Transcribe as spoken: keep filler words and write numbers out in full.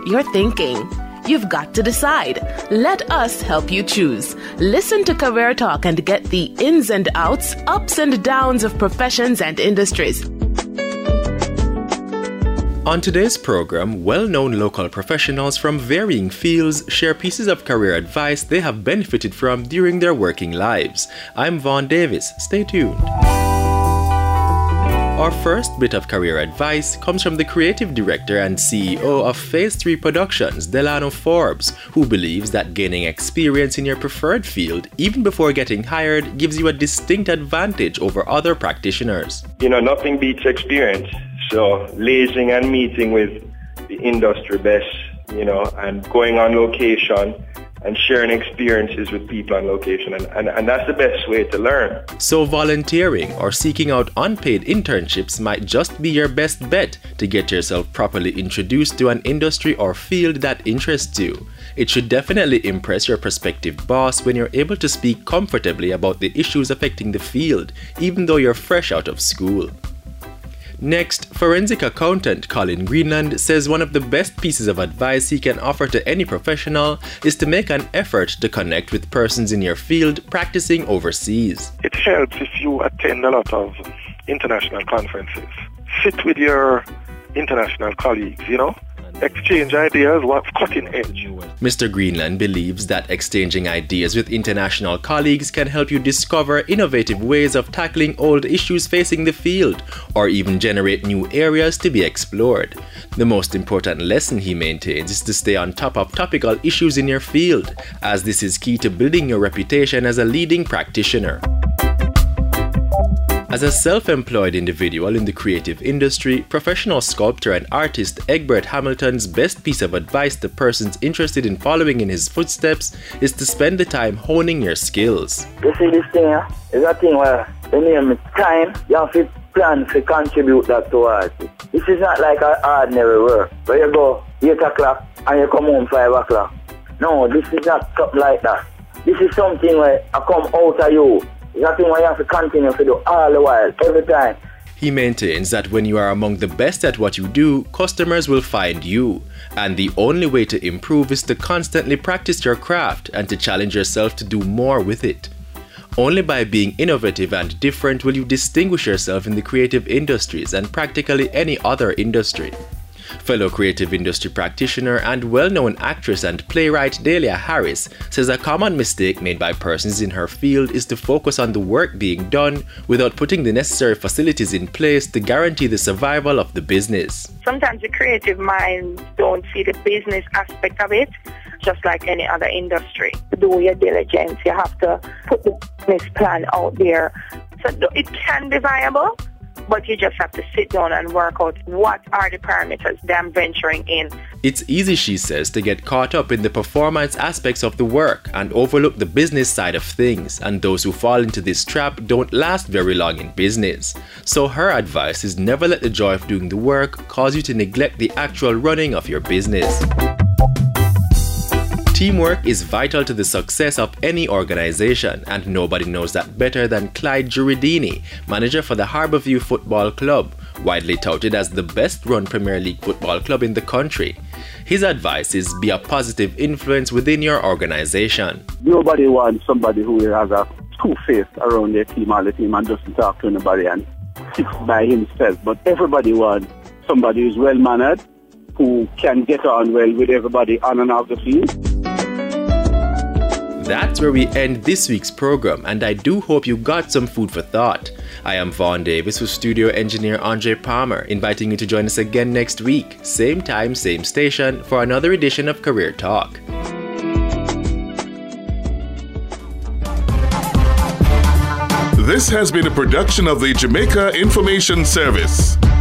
you're thinking. You've got to decide. Let us help you choose. Listen to Career Talk and get the ins and outs, ups and downs of professions and industries. On today's program, well-known local professionals from varying fields share pieces of career advice they have benefited from during their working lives. I'm Vaughn Davis. Stay tuned. Our first bit of career advice comes from the creative director and C E O of Phase three Productions, Delano Forbes, who believes that gaining experience in your preferred field, even before getting hired, gives you a distinct advantage over other practitioners. You know, nothing beats experience. So liaising and meeting with the industry best, you know, and going on location and sharing experiences with people on location. And, and, and that's the best way to learn. So volunteering or seeking out unpaid internships might just be your best bet to get yourself properly introduced to an industry or field that interests you. It should definitely impress your prospective boss when you're able to speak comfortably about the issues affecting the field, even though you're fresh out of school. Next, forensic accountant Colin Greenland says one of the best pieces of advice he can offer to any professional is to make an effort to connect with persons in your field practicing overseas. It helps if you attend a lot of international conferences. Sit with your international colleagues, you know? Exchange ideas, what's cutting edge. Mister Greenland believes that exchanging ideas with international colleagues can help you discover innovative ways of tackling old issues facing the field, or even generate new areas to be explored. The most important lesson he maintains is to stay on top of topical issues in your field, as this is key to building your reputation as a leading practitioner. As a self-employed individual in the creative industry, professional sculptor and artist Egbert Hamilton's best piece of advice to persons interested in following in his footsteps is to spend the time honing your skills. You see, this thing uh, is a thing where the name is time, you have to plan to contribute that towards it. This is not like an ordinary work where you go eight o'clock and you come home five o'clock. No, this is not something like that. This is something where I come out of you. It's a thing where you have to continue to do all the while, every time. He maintains that when you are among the best at what you do, customers will find you. And the only way to improve is to constantly practice your craft and to challenge yourself to do more with it. Only by being innovative and different will you distinguish yourself in the creative industries and practically any other industry. Fellow creative industry practitioner and well-known actress and playwright Delia Harris says a common mistake made by persons in her field is to focus on the work being done without putting the necessary facilities in place to guarantee the survival of the business. Sometimes the creative minds don't see the business aspect of it, just like any other industry. To do your diligence, you have to put the business plan out there. So it can be viable, but you just have to sit down and work out what are the parameters that I'm venturing in. It's easy, she says, to get caught up in the performance aspects of the work and overlook the business side of things, and those who fall into this trap don't last very long in business. So her advice is never let the joy of doing the work cause you to neglect the actual running of your business. Teamwork is vital to the success of any organization, and nobody knows that better than Clyde Giuridini, manager for the Harborview Football Club, widely touted as the best-run Premier League football club in the country. His advice is be a positive influence within your organization. Nobody wants somebody who has a two-face around their team all the time and doesn't talk to anybody and sits by himself, but everybody wants somebody who's well-mannered, who can get on well with everybody on and off the field. That's where we end this week's program, and I do hope you got some food for thought. I am Vaughn Davis with studio engineer Andre Palmer, inviting you to join us again next week, same time, same station, for another edition of Career Talk. This has been a production of the Jamaica Information Service.